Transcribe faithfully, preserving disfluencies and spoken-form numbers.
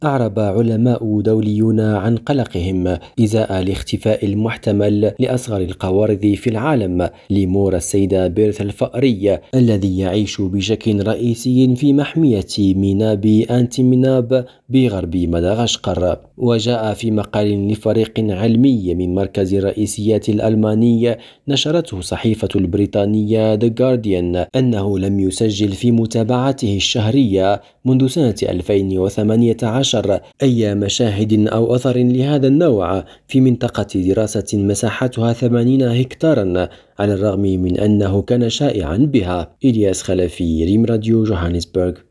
أعرب علماء دوليون عن قلقهم إزاء الاختفاء المحتمل لأصغر القوارض في العالم ليمور السيدة بيرث الفأري الذي يعيش بشكل رئيسي في محمية ميناب أنتيميناب بغرب مدغشقر. وجاء في مقال لفريق علمي من مركز الرئيسيات الألماني نشرته صحيفة البريطانية The Guardian أنه لم يسجل في متابعته الشهرية منذ سنة ألفين وثمانية عشر أي مشاهد أو أثر لهذا النوع في منطقة دراسة مساحتها ثمانين هكتارا، على الرغم من أنه كان شائعا بها. إلياس خلفي، ريم راديو، جوهانسبرغ.